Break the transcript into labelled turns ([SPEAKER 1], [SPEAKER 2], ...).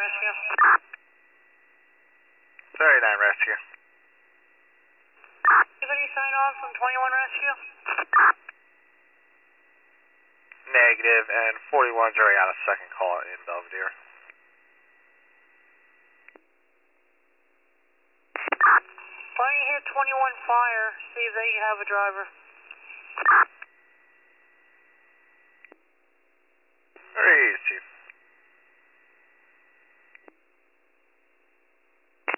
[SPEAKER 1] Rescue.
[SPEAKER 2] 39 Rescue.
[SPEAKER 1] Anybody sign on from 21 Rescue?
[SPEAKER 2] Negative, and 41's already on a second call in Belvedere.
[SPEAKER 1] Why don't you hit 21 Fire, see if they have a driver.